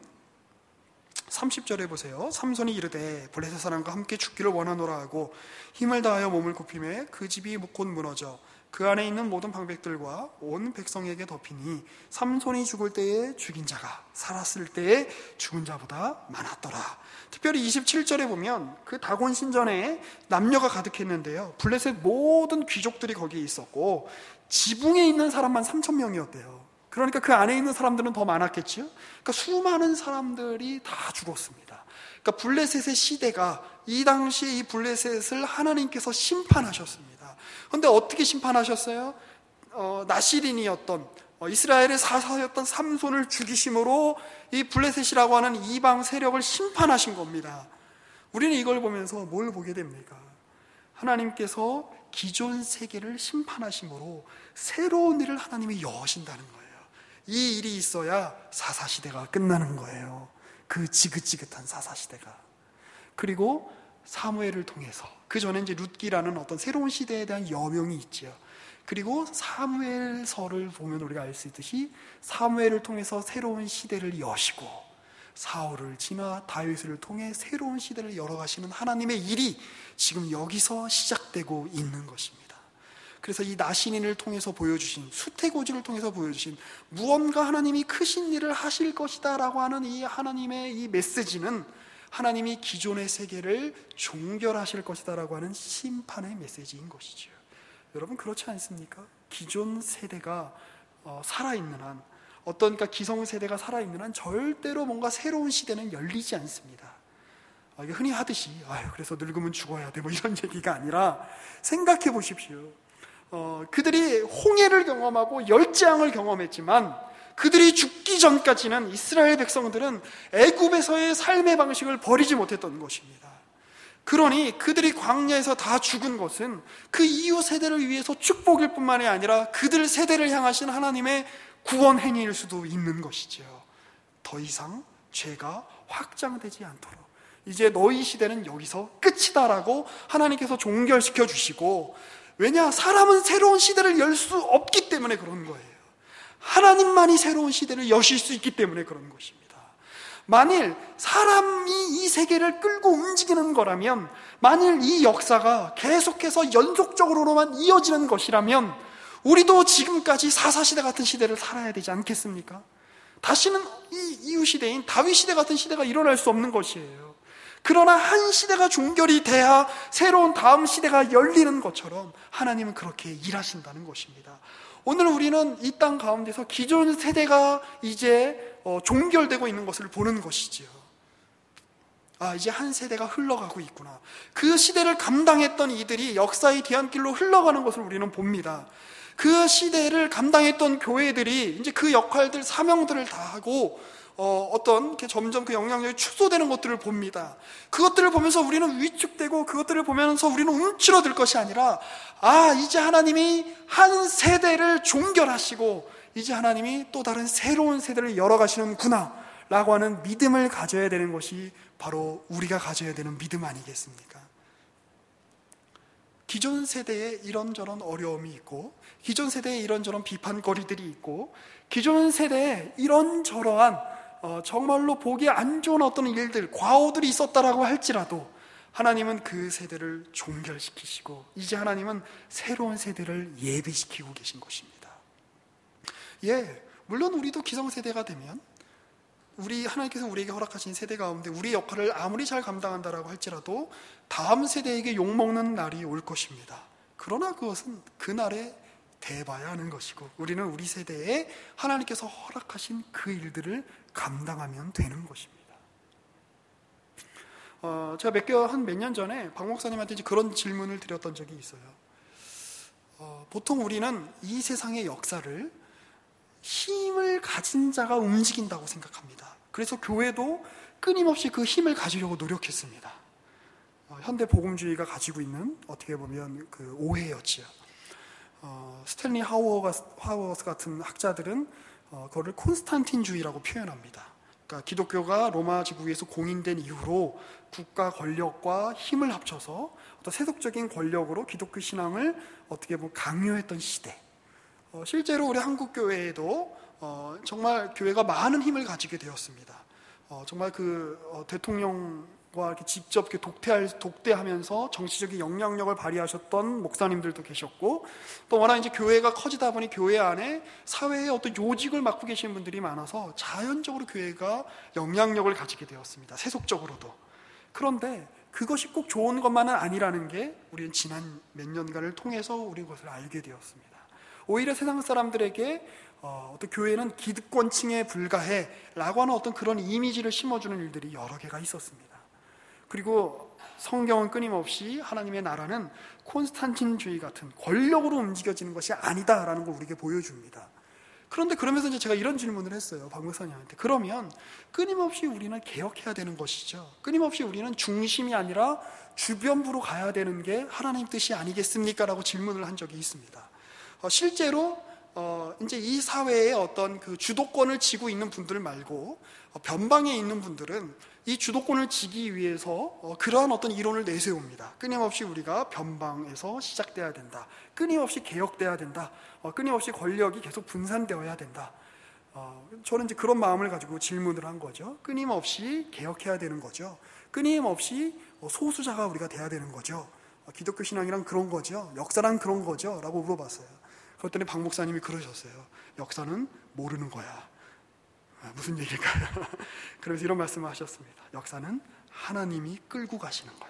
30절에 보세요. 삼손이 이르되 블레셋 사람과 함께 죽기를 원하노라 하고 힘을 다하여 몸을 굽히매 그 집이 곧 무너져 그 안에 있는 모든 방백들과 온 백성에게 덮이니 삼손이 죽을 때에 죽인 자가 살았을 때에 죽은 자보다 많았더라. 특별히 27절에 보면 그 다곤 신전에 남녀가 가득했는데요, 블레셋 모든 귀족들이 거기에 있었고 지붕에 있는 사람만 3,000명이었대요. 그러니까 그 안에 있는 사람들은 더 많았겠죠. 그러니까 수많은 사람들이 다 죽었습니다. 그러니까 블레셋의 시대가, 이 당시에 이 블레셋을 하나님께서 심판하셨습니다. 그런데 어떻게 심판하셨어요? 나시린이었던 이스라엘의 사사였던 삼손을 죽이심으로 이 블레셋이라고 하는 이방 세력을 심판하신 겁니다. 우리는 이걸 보면서 뭘 보게 됩니까? 하나님께서 기존 세계를 심판하심으로 새로운 일을 하나님이 여신다는 거예요. 이 일이 있어야 사사시대가 끝나는 거예요. 그 지긋지긋한 사사시대가. 그리고 사무엘을 통해서, 그 전에 이제 룻기라는 어떤 새로운 시대에 대한 여명이 있죠. 그리고 사무엘서를 보면 우리가 알 수 있듯이 사무엘을 통해서 새로운 시대를 여시고, 사울을 지나 다윗을 통해 새로운 시대를 열어가시는 하나님의 일이 지금 여기서 시작되고 있는 것입니다. 그래서 이 나시린을 통해서 보여주신, 수태고지를 통해서 보여주신 무언가 하나님이 크신 일을 하실 것이다 라고 하는 이 하나님의 이 메시지는 하나님이 기존의 세계를 종결하실 것이다 라고 하는 심판의 메시지인 것이죠. 여러분, 그렇지 않습니까? 기존 세대가 살아있는 한, 어떤 기성세대가 살아있는 한 절대로 뭔가 새로운 시대는 열리지 않습니다. 이게 흔히 하듯이 그래서 늙으면 죽어야 돼 뭐 이런 얘기가 아니라, 생각해 보십시오. 그들이 홍해를 경험하고 열재앙을 경험했지만 그들이 죽기 전까지는 이스라엘 백성들은 애굽에서의 삶의 방식을 버리지 못했던 것입니다. 그러니 그들이 광야에서 다 죽은 것은 그 이후 세대를 위해서 축복일 뿐만이 아니라 그들 세대를 향하신 하나님의 구원 행위일 수도 있는 것이죠. 더 이상 죄가 확장되지 않도록 이제 너희 시대는 여기서 끝이다라고 하나님께서 종결시켜 주시고, 왜냐? 사람은 새로운 시대를 열 수 없기 때문에 그런 거예요. 하나님만이 새로운 시대를 여실 수 있기 때문에 그런 것입니다. 만일 사람이 이 세계를 끌고 움직이는 거라면, 만일 이 역사가 계속해서 연속적으로만 이어지는 것이라면 우리도 지금까지 사사시대 같은 시대를 살아야 되지 않겠습니까? 다시는 이 이후 시대인 다윗 시대 같은 시대가 일어날 수 없는 것이에요. 그러나 한 시대가 종결이 돼야 새로운 다음 시대가 열리는 것처럼 하나님은 그렇게 일하신다는 것입니다. 오늘 우리는 이 땅 가운데서 기존 세대가 이제 종결되고 있는 것을 보는 것이지요. 이제 한 세대가 흘러가고 있구나. 그 시대를 감당했던 이들이 역사의 뒤안길로 흘러가는 것을 우리는 봅니다. 그 시대를 감당했던 교회들이 이제 그 역할들, 사명들을 다하고 점점 그 영향력이 축소되는 것들을 봅니다. 그것들을 보면서 우리는 위축되고, 그것들을 보면서 우리는 움츠러들 것이 아니라, 이제 하나님이 한 세대를 종결하시고 이제 하나님이 또 다른 새로운 세대를 열어가시는구나 라고 하는 믿음을 가져야 되는 것이 바로 우리가 가져야 되는 믿음 아니겠습니까? 기존 세대에 이런저런 어려움이 있고, 기존 세대에 이런저런 비판거리들이 있고, 기존 세대에 이런저러한 정말로 보기 안 좋은 어떤 일들, 과오들이 있었다라고 할지라도 하나님은 그 세대를 종결시키시고 이제 하나님은 새로운 세대를 예비시키고 계신 것입니다. 물론 우리도 기성세대가 되면 하나님께서 우리에게 허락하신 세대 가운데 우리 역할을 아무리 잘 감당한다라고 할지라도 다음 세대에게 욕먹는 날이 올 것입니다. 그러나 그것은 그날에 대봐야 하는 것이고, 우리는 우리 세대에 하나님께서 허락하신 그 일들을 감당하면 되는 것입니다. 제가 한 몇 년 전에 박 목사님한테 이제 그런 질문을 드렸던 적이 있어요. 보통 우리는 이 세상의 역사를 힘을 가진 자가 움직인다고 생각합니다. 그래서 교회도 끊임없이 그 힘을 가지려고 노력했습니다. 현대 복음주의가 가지고 있는 어떻게 보면 그 오해였지요. 스탠리 하워스 같은 학자들은 그거를 콘스탄틴주의라고 표현합니다. 그러니까 기독교가 로마 제국에서 공인된 이후로 국가 권력과 힘을 합쳐서 어떤 세속적인 권력으로 기독교 신앙을 어떻게 보면 강요했던 시대. 실제로 우리 한국 교회에도 정말 교회가 많은 힘을 가지게 되었습니다. 정말 대통령과 이렇게 직접 독대하면서 정치적인 영향력을 발휘하셨던 목사님들도 계셨고, 또 워낙 이제 교회가 커지다 보니 교회 안에 사회의 어떤 요직을 맡고 계신 분들이 많아서 자연적으로 교회가 영향력을 가지게 되었습니다. 세속적으로도. 그런데 그것이 꼭 좋은 것만은 아니라는 게 우리는 지난 몇 년간을 통해서 우리 그것을 알게 되었습니다. 오히려 세상 사람들에게 어떤 교회는 기득권층에 불과해 라고 하는 어떤 그런 이미지를 심어주는 일들이 여러 개가 있었습니다. 그리고 성경은 끊임없이 하나님의 나라는 콘스탄틴주의 같은 권력으로 움직여지는 것이 아니다라는 걸 우리에게 보여줍니다. 그런데 그러면서 이제 제가 이런 질문을 했어요, 박 목사님한테. 그러면 끊임없이 우리는 개혁해야 되는 것이죠. 끊임없이 우리는 중심이 아니라 주변부로 가야 되는 게 하나님 뜻이 아니겠습니까? 라고 질문을 한 적이 있습니다. 실제로 이제 이 사회의 어떤 그 주도권을 쥐고 있는 분들 말고 변방에 있는 분들은 이 주도권을 쥐기 위해서 그러한 어떤 이론을 내세웁니다. 끊임없이 우리가 변방에서 시작돼야 된다. 끊임없이 개혁돼야 된다. 끊임없이 권력이 계속 분산되어야 된다. 저는 이제 그런 마음을 가지고 질문을 한 거죠. 끊임없이 개혁해야 되는 거죠. 끊임없이 소수자가 우리가 돼야 되는 거죠. 기독교 신앙이란 그런 거죠. 역사란 그런 거죠. 라고 물어봤어요. 그랬더니 박 목사님이 그러셨어요. 역사는 모르는 거야. 무슨 얘기일까요? 그래서 이런 말씀을 하셨습니다. 역사는 하나님이 끌고 가시는 거야.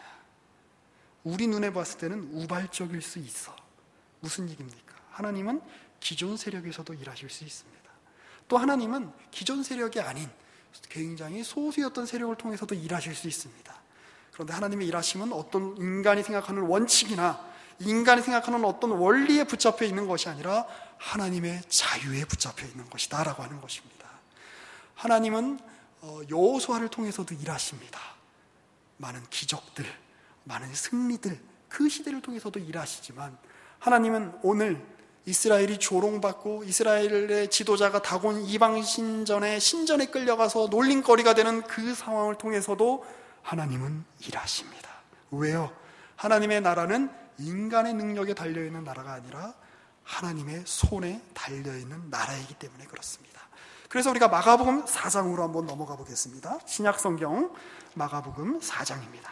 우리 눈에 봤을 때는 우발적일 수 있어. 무슨 얘기입니까? 하나님은 기존 세력에서도 일하실 수 있습니다. 또 하나님은 기존 세력이 아닌 굉장히 소수였던 세력을 통해서도 일하실 수 있습니다. 그런데 하나님의 일하심은 어떤 인간이 생각하는 원칙이나 인간이 생각하는 어떤 원리에 붙잡혀 있는 것이 아니라 하나님의 자유에 붙잡혀 있는 것이다 라고 하는 것입니다. 하나님은 여호수아를 통해서도 일하십니다. 많은 기적들, 많은 승리들, 그 시대를 통해서도 일하시지만 하나님은 오늘 이스라엘이 조롱받고 이스라엘의 지도자가 다곤 이방 신전에 끌려가서 놀림거리가 되는 그 상황을 통해서도 하나님은 일하십니다. 왜요? 하나님의 나라는 인간의 능력에 달려있는 나라가 아니라 하나님의 손에 달려있는 나라이기 때문에 그렇습니다. 그래서 우리가 마가복음 4장으로 한번 넘어가 보겠습니다. 신약성경 마가복음 4장입니다.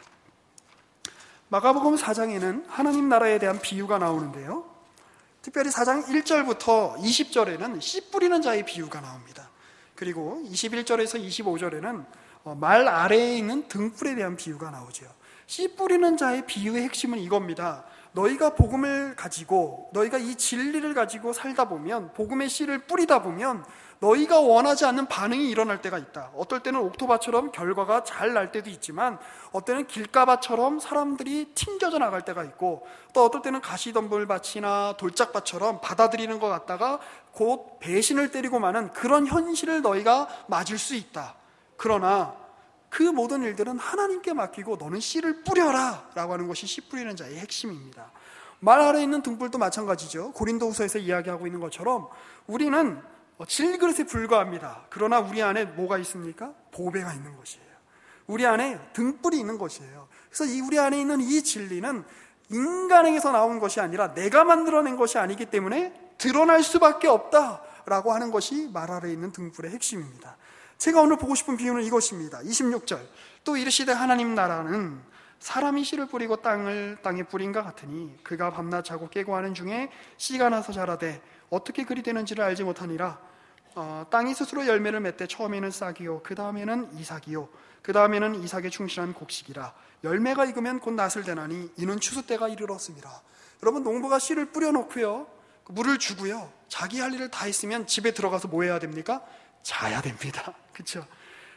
마가복음 4장에는 하나님 나라에 대한 비유가 나오는데요, 특별히 4장 1절부터 20절에는 씨 뿌리는 자의 비유가 나옵니다. 그리고 21절에서 25절에는 말 아래에 있는 등불에 대한 비유가 나오죠. 씨 뿌리는 자의 비유의 핵심은 이겁니다. 너희가 복음을 가지고, 너희가 이 진리를 가지고 살다 보면, 복음의 씨를 뿌리다 보면 너희가 원하지 않는 반응이 일어날 때가 있다. 어떨 때는 옥토바처럼 결과가 잘 날 때도 있지만, 어떨 때는 길가밭처럼 사람들이 튕겨져 나갈 때가 있고, 또 어떨 때는 가시덤불밭이나 돌짝밭처럼 받아들이는 것 같다가 곧 배신을 때리고 마는 그런 현실을 너희가 맞을 수 있다. 그러나 그 모든 일들은 하나님께 맡기고 너는 씨를 뿌려라 라고 하는 것이 씨 뿌리는 자의 핵심입니다. 말 아래에 있는 등불도 마찬가지죠. 고린도후서에서 이야기하고 있는 것처럼 우리는 질그릇에 불과합니다. 그러나 우리 안에 뭐가 있습니까? 보배가 있는 것이에요. 우리 안에 등불이 있는 것이에요. 그래서 우리 안에 있는 이 진리는 인간에게서 나온 것이 아니라 내가 만들어낸 것이 아니기 때문에 드러날 수밖에 없다라고 하는 것이 말 아래에 있는 등불의 핵심입니다. 제가 오늘 보고 싶은 비유는 이것입니다. 26절, 또 이르시되 하나님 나라는 사람이 씨를 뿌리고 땅에 뿌린과 같으니 그가 밤낮 자고 깨고 하는 중에 씨가 나서 자라되 어떻게 그리 되는지를 알지 못하니라. 땅이 스스로 열매를 맺되 처음에는 싹이요 그 다음에는 이삭이요 그 다음에는 이삭의 충실한 곡식이라. 열매가 익으면 곧 낫을 되나니 이는 추수 때가 이르렀습니다. 여러분, 농부가 씨를 뿌려놓고요, 물을 주고요, 자기 할 일을 다 했으면 집에 들어가서 뭐 해야 됩니까? 자야 됩니다. 그렇죠?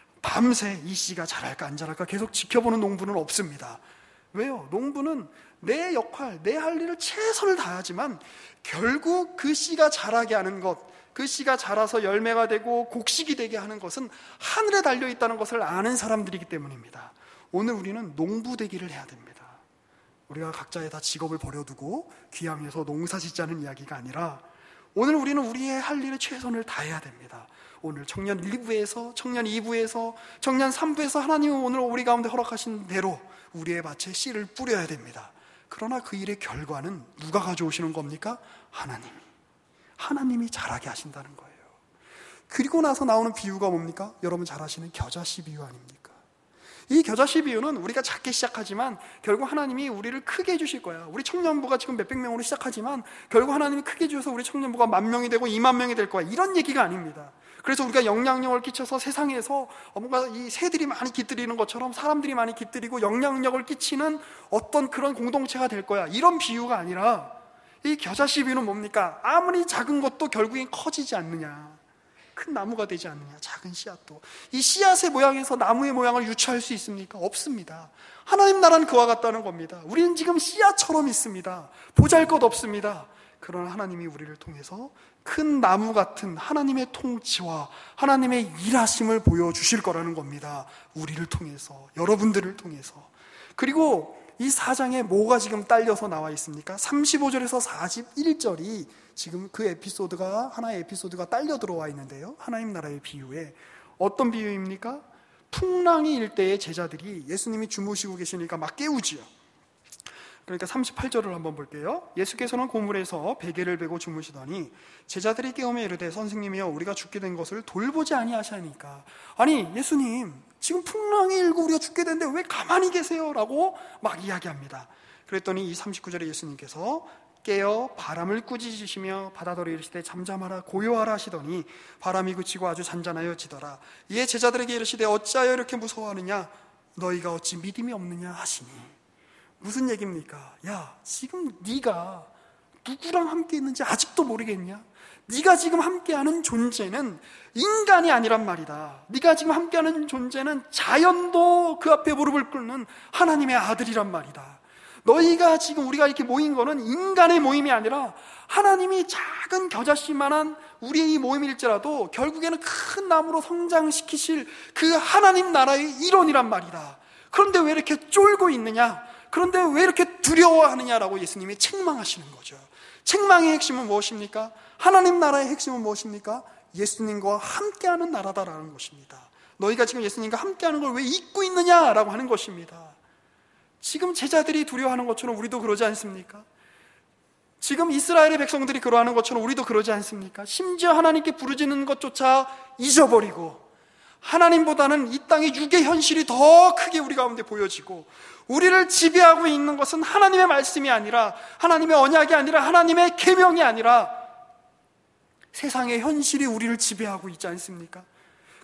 밤새 이 씨가 자랄까 안 자랄까 계속 지켜보는 농부는 없습니다. 왜요? 농부는 내 역할, 내 할 일을 최선을 다하지만 결국 그 씨가 자라게 하는 것, 그 씨가 자라서 열매가 되고 곡식이 되게 하는 것은 하늘에 달려있다는 것을 아는 사람들이기 때문입니다. 오늘 우리는 농부 되기를 해야 됩니다. 우리가 각자의 다 직업을 버려두고 귀향해서 농사 짓자는 이야기가 아니라 오늘 우리는 우리의 할 일에 최선을 다해야 됩니다. 오늘 청년 1부에서, 청년 2부에서, 청년 3부에서 하나님은 오늘 우리 가운데 허락하신 대로 우리의 밭에 씨를 뿌려야 됩니다. 그러나 그 일의 결과는 누가 가져오시는 겁니까? 하나님이 자라게 하신다는 거예요. 그리고 나서 나오는 비유가 뭡니까? 여러분 잘 아시는 겨자씨 비유 아닙니까? 이 겨자씨 비유는 우리가 작게 시작하지만 결국 하나님이 우리를 크게 해주실 거야. 우리 청년부가 지금 몇백 명으로 시작하지만 결국 하나님이 크게 해주셔서 우리 청년부가 10,000명이 되고 20,000명이 될 거야. 이런 얘기가 아닙니다. 그래서 우리가 영향력을 끼쳐서 세상에서 뭔가 이 새들이 많이 깃들이는 것처럼 사람들이 많이 깃들이고 영향력을 끼치는 어떤 그런 공동체가 될 거야. 이런 비유가 아니라 이 겨자씨 비유는 뭡니까? 아무리 작은 것도 결국엔 커지지 않느냐, 큰 나무가 되지 않느냐, 작은 씨앗도. 이 씨앗의 모양에서 나무의 모양을 유추할 수 있습니까? 없습니다. 하나님 나라는 그와 같다는 겁니다. 우리는 지금 씨앗처럼 있습니다. 보잘것 없습니다. 그러나 하나님이 우리를 통해서 큰 나무 같은 하나님의 통치와 하나님의 일하심을 보여주실 거라는 겁니다. 우리를 통해서, 여러분들을 통해서. 그리고 이 4장에 뭐가 지금 딸려서 나와 있습니까? 35절에서 41절이 지금 그 에피소드가, 하나의 에피소드가 딸려 들어와 있는데요, 하나님 나라의 비유에. 어떤 비유입니까? 풍랑이 일 때에 제자들이 예수님이 주무시고 계시니까 막 깨우지요. 그러니까 38절을 한번 볼게요. 예수께서는 고물에서 베개를 베고 주무시더니 제자들이 깨우며 이르되 선생님이여 우리가 죽게 된 것을 돌보지 아니하시니까. 아니 예수님, 지금 풍랑이 일고 우리가 죽게 됐는데 왜 가만히 계세요? 라고 막 이야기합니다. 그랬더니 이 39절에 예수님께서 깨어 바람을 꾸짖으시며 바다더러 이르시되 잠잠하라 고요하라 하시더니 바람이 그치고 아주 잔잔하여지더라. 이에 제자들에게 이르시되 어찌하여 이렇게 무서워하느냐? 너희가 어찌 믿음이 없느냐 하시니. 무슨 얘기입니까? 야, 지금 네가 누구랑 함께 있는지 아직도 모르겠냐? 네가 지금 함께하는 존재는 인간이 아니란 말이다. 네가 지금 함께하는 존재는 자연도 그 앞에 무릎을 꿇는 하나님의 아들이란 말이다. 너희가 지금 우리가 이렇게 모인 거는 인간의 모임이 아니라 하나님이 작은 겨자씨만한 우리의 이 모임일지라도 결국에는 큰 나무로 성장시키실 그 하나님 나라의 일원이란 말이다. 그런데 왜 이렇게 쫄고 있느냐? 그런데 왜 이렇게 두려워하느냐라고 예수님이 책망하시는 거죠. 책망의 핵심은 무엇입니까? 하나님 나라의 핵심은 무엇입니까? 예수님과 함께하는 나라다라는 것입니다. 너희가 지금 예수님과 함께하는 걸 왜 잊고 있느냐라고 하는 것입니다. 지금 제자들이 두려워하는 것처럼 우리도 그러지 않습니까? 지금 이스라엘의 백성들이 그러하는 것처럼 우리도 그러지 않습니까? 심지어 하나님께 부르짖는 것조차 잊어버리고 하나님보다는 이 땅의 육의 현실이 더 크게 우리 가운데 보여지고 우리를 지배하고 있는 것은 하나님의 말씀이 아니라 하나님의 언약이 아니라 하나님의 계명이 아니라 세상의 현실이 우리를 지배하고 있지 않습니까?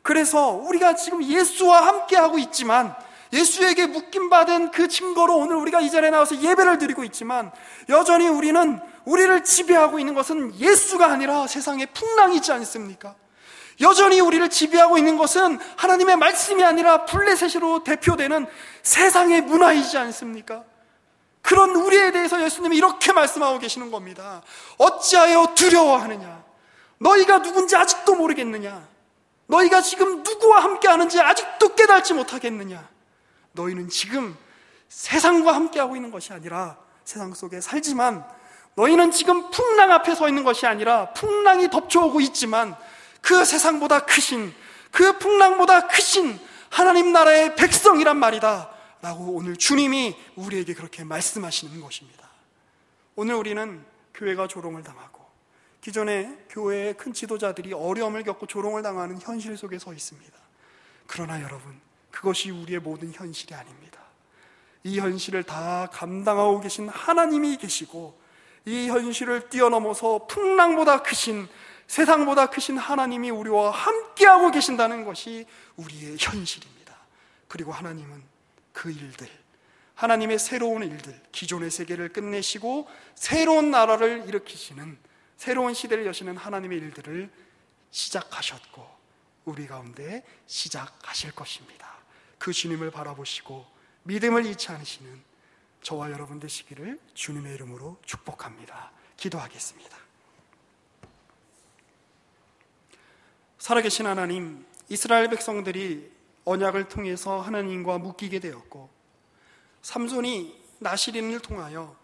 그래서 우리가 지금 예수와 함께하고 있지만, 예수에게 묶임받은 그 증거로 오늘 우리가 이 자리에 나와서 예배를 드리고 있지만, 여전히 우리를 지배하고 있는 것은 예수가 아니라 세상의 풍랑이지 않습니까? 여전히 우리를 지배하고 있는 것은 하나님의 말씀이 아니라 블레셋으로 대표되는 세상의 문화이지 않습니까? 그런 우리에 대해서 예수님이 이렇게 말씀하고 계시는 겁니다. 어찌하여 두려워하느냐? 너희가 누군지 아직도 모르겠느냐? 너희가 지금 누구와 함께하는지 아직도 깨닫지 못하겠느냐? 너희는 지금 세상과 함께하고 있는 것이 아니라 세상 속에 살지만, 너희는 지금 풍랑 앞에 서 있는 것이 아니라 풍랑이 덮쳐오고 있지만 그 세상보다 크신, 그 풍랑보다 크신 하나님 나라의 백성이란 말이다 라고 오늘 주님이 우리에게 그렇게 말씀하시는 것입니다. 오늘 우리는 교회가 조롱을 당하고, 기존에 교회의 큰 지도자들이 어려움을 겪고 조롱을 당하는 현실 속에 서 있습니다. 그러나 여러분, 그것이 우리의 모든 현실이 아닙니다. 이 현실을 다 감당하고 계신 하나님이 계시고, 이 현실을 뛰어넘어서 풍랑보다 크신, 세상보다 크신 하나님이 우리와 함께하고 계신다는 것이 우리의 현실입니다. 그리고 하나님은 그 일들, 하나님의 새로운 일들, 기존의 세계를 끝내시고 새로운 나라를 일으키시는, 새로운 시대를 여시는 하나님의 일들을 시작하셨고 우리 가운데 시작하실 것입니다. 그 주님을 바라보시고 믿음을 잃지 않으시는 저와 여러분 되시기를 주님의 이름으로 축복합니다. 기도하겠습니다. 살아계신 하나님, 이스라엘 백성들이 언약을 통해서 하나님과 묶이게 되었고, 삼손이 나시린을 통하여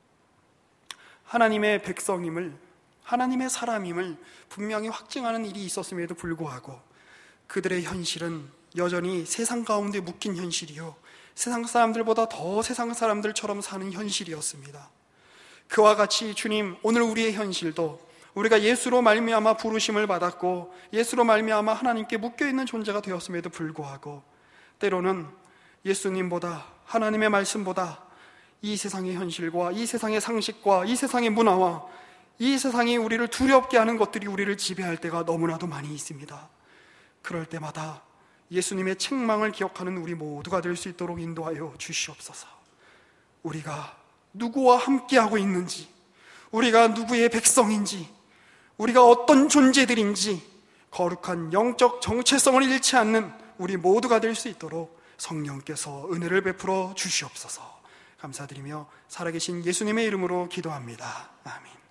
하나님의 백성임을, 하나님의 사람임을 분명히 확증하는 일이 있었음에도 불구하고 그들의 현실은 여전히 세상 가운데 묶인 현실이요, 세상 사람들보다 더 세상 사람들처럼 사는 현실이었습니다. 그와 같이 주님, 오늘 우리의 현실도 우리가 예수로 말미암아 부르심을 받았고 예수로 말미암아 하나님께 묶여있는 존재가 되었음에도 불구하고 때로는 예수님보다, 하나님의 말씀보다 이 세상의 현실과 이 세상의 상식과 이 세상의 문화와 이 세상이 우리를 두렵게 하는 것들이 우리를 지배할 때가 너무나도 많이 있습니다. 그럴 때마다 예수님의 책망을 기억하는 우리 모두가 될 수 있도록 인도하여 주시옵소서. 우리가 누구와 함께하고 있는지, 우리가 누구의 백성인지, 우리가 어떤 존재들인지 거룩한 영적 정체성을 잃지 않는 우리 모두가 될 수 있도록 성령께서 은혜를 베풀어 주시옵소서. 감사드리며 살아계신 예수님의 이름으로 기도합니다. 아멘.